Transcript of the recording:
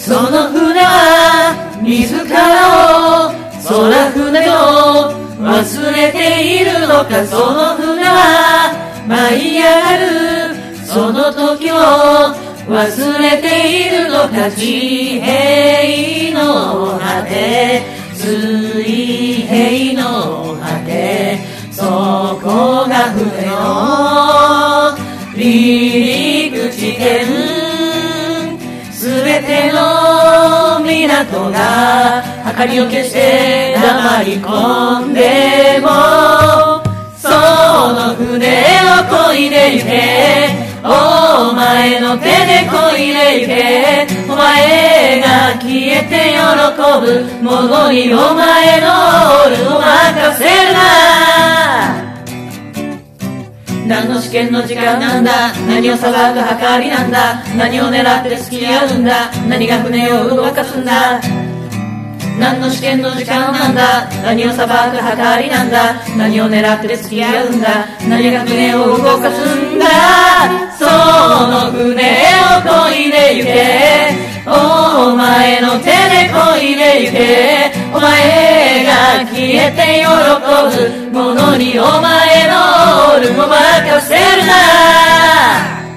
その船は自らを空船と忘れているのか。その船は舞い上がるその時を忘れているのか。地平の果て、水平の果て、そこが船の離陸地点。すべての港が明かりを消して黙り込んでも、その船を漕いでゆけ。お前の手で漕いでゆけ。お前が消えて喜ぶものにお前のオールを任せるな。何の試験の時間なんだ。何を裁く計りなんだ。何を狙って付き合うんだ。何が船を動かすんだ。何の試験の時間なんだ。何を裁く計りなんだ。何を狙って付き合うんだ。何が船を動かすんだ。その船を漕いでゆけ。お前の手で漕いでゆけ。お前が消えて喜ぶものにお前のオールを任せるな。